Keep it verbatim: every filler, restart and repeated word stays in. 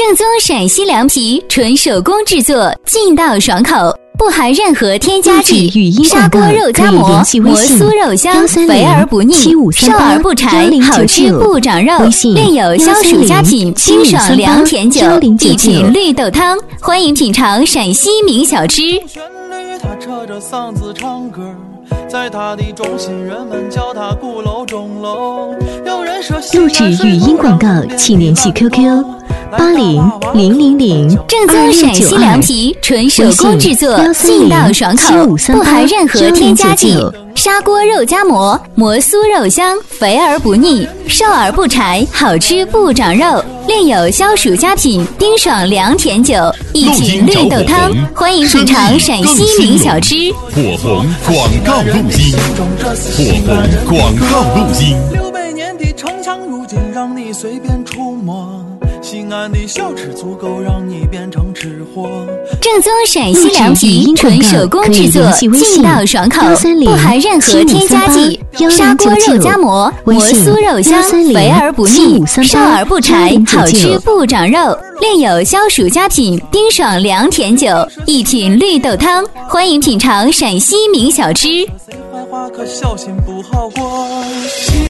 正宗陕西凉皮，纯手工制作，劲道爽口，不含任何添加剂。砂锅肉夹馍，馍酥肉香，肥而不腻，瘦而不柴，好吃不长肉。另有消暑佳品清爽凉甜酒，一品绿豆汤。欢迎品尝陕西名小吃。 他扯着嗓子唱歌，在他的中心人们叫他鼓楼钟楼。有人说录制语音广告请联系 Q Q 八零零零零正宗陕西凉皮，纯手工制作，劲道爽口，不含任何添加剂。砂锅肉夹馍，馍酥肉香，肥而不腻，瘦而不柴，好吃不长肉。另有消暑佳品冰爽凉甜酒，一品绿豆汤。欢迎品尝陕西名小吃。 火红广告录音，火红广告录音。 六百年的城墙如今让你随便触摸，西安的小吃足够让你变成吃货。 正宗陕西凉皮，纯手工制作，劲道爽口，不含任何添加剂。砂锅肉夹馍，馍酥肉香，肥而不腻，瘦而不柴，好吃不长肉。另有消暑佳品冰爽凉甜酒，一品绿豆汤。欢迎品尝陕西名小吃。 谁坏话可小心不好过。